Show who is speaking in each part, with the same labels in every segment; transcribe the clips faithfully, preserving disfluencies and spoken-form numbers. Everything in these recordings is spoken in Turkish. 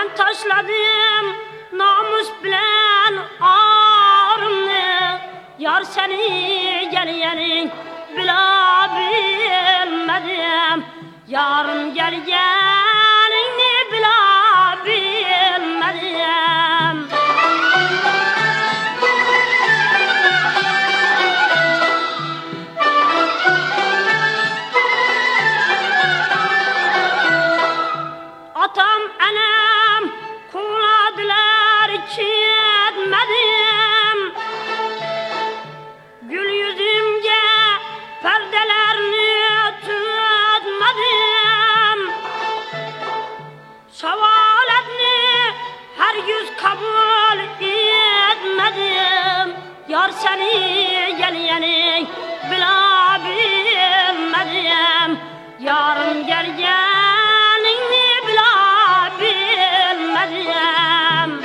Speaker 1: taşladım namus bilen ağrımı, yar seni gelyenin bila bilmedim, yarın gelyenini bila bilmedim. Atam anam kuladılar ki etmedim, gül yüzümce perdelerini tutmadım, şevaletini her yüz kabul etmedim, yar seni gelyenin bila bilmedim, yarın gelyenini bila bilmedim.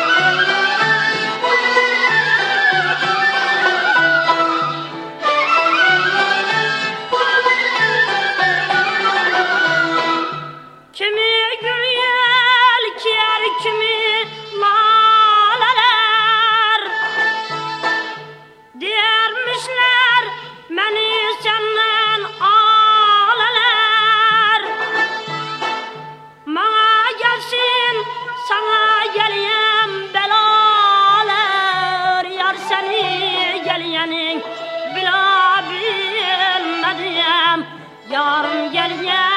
Speaker 1: Kimi gül yelker, kimi laleler, diyermişler beni senden aleler. Bana gelsin, sana geleyim belalar, yar seni gelyenin bila bilmedim, yarın gelyen